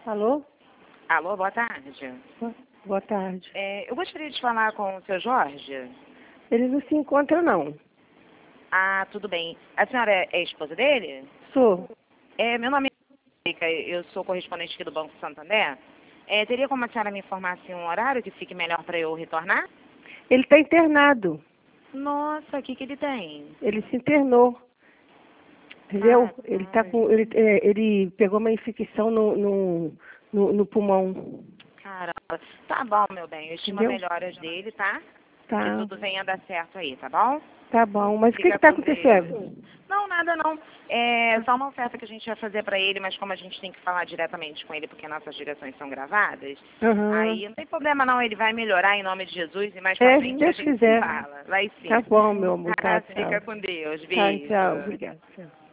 Alô? Alô, boa tarde. Boa tarde. Eu gostaria de falar com o seu Jorge. Ele não se encontra, não. Ah, tudo bem. A senhora é esposa dele? Sou. Meu nome é Erika, eu sou correspondente aqui do Banco Santander. Teria como a senhora me informar assim, um horário que fique melhor para eu retornar? Ele está internado. Nossa, o que ele tem? Ele se internou. Entendeu? Ah, Ele tá com. Ele pegou uma infecção no pulmão. caramba. Tá bom, meu bem. Eu estimo Entendeu? melhoras dele, tá? Que Tá. tudo venha dar certo aí, tá bom? Tá bom. Mas o que Fica está com Deus. acontecendo? Não, nada não. É só uma oferta que a gente vai fazer para ele, mas como a gente tem que falar diretamente com ele, porque nossas direções são gravadas, Aham. aí não tem problema não, ele vai melhorar em nome de Jesus e mais pra Se frente a Deus gente se quiser. fala. Vai sim. Tá bom, meu amor. Tá, Tá, tchau. fica com Deus. Tá, Beijo. tchau. Obrigada. Tchau.